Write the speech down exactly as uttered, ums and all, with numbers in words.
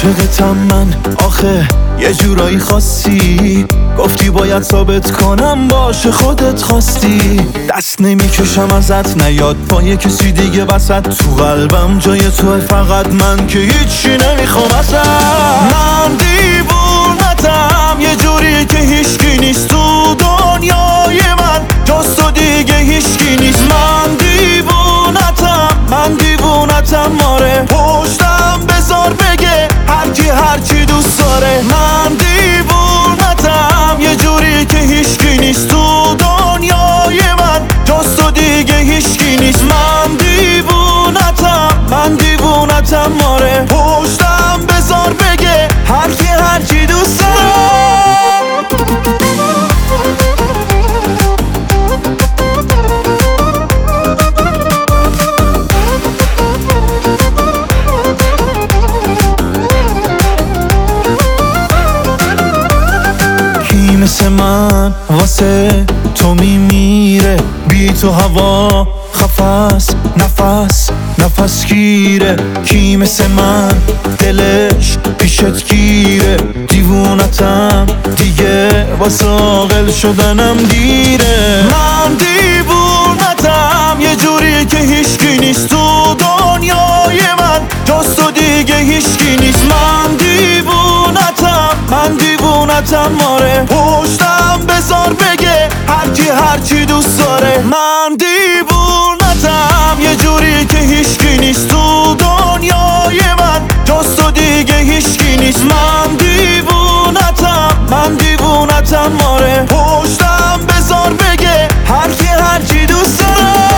عاشقتم من آخه یه جورایی خاصی، گفتی باید ثابت کنم باشه خودت خواستی. دست نمیکشم ازت نیاد پای کسی دیگه وسط، تو قلبم جای توه فقط من که هیچی نمیخوام ازت. من دیوونتم یه جوری که هیچکی نیست تو دنیای من، جز تو دیگه هیچکی نیست. من دیوونتم من دیوونتم آره، پشتم بذار بگه هرکی هرچی دوست داره. من دیوونتم یه جوری که هیچکی نیست تو دنیای من، جز تو دیگه هیچکی نیست. من دیوونتم من دیوونتم آره، پشتم بذار بگه هرکی هرچی دوست داره. مثل من واسه تو میمیره، بی تو هوا خفاس نفس نفس گیره. کی مثل من دلش پیشت گیره، دیوونتم دیگه واسه عاقل شدنم دیره. من دیوونتم یه جوری که هیچکی نیست تو دنیای من، جز تو دیگه هیچکی نیست. من دیوونتم من دیوونتم آره، پشتم بذار بگه هرکی هرچی دوست داره. من دیوونتم یه جوری که هیچکی نیست تو دنیای من، جز تو دیگه هیچکی نیست. من دیوونتم من دیوونتم آره، پشتم بذار بگه هرکی هرچی دوست داره.